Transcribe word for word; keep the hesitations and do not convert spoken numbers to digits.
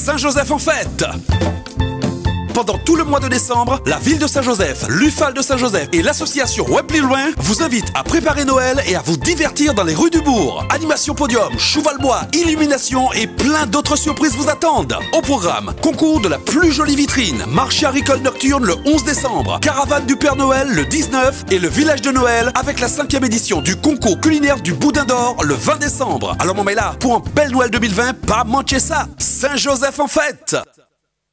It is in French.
Saint-Joseph en fête. Pendant tout le mois de décembre, la ville de Saint-Joseph, l'U F A L de Saint-Joseph et l'association Web Plus Loin vous invitent à préparer Noël et à vous divertir dans les rues du bourg. Animation podium, cheval-bois, illumination et plein d'autres surprises vous attendent. Au programme, concours de la plus jolie vitrine, marché agricole nocturne le onze décembre, caravane du Père Noël le dix-neuf et le village de Noël avec la cinquième édition du concours culinaire du Boudin d'Or le vingt décembre. Alors mon là, pour un bel Noël deux mille vingt, pas manquer ça. Saint-Joseph en fête.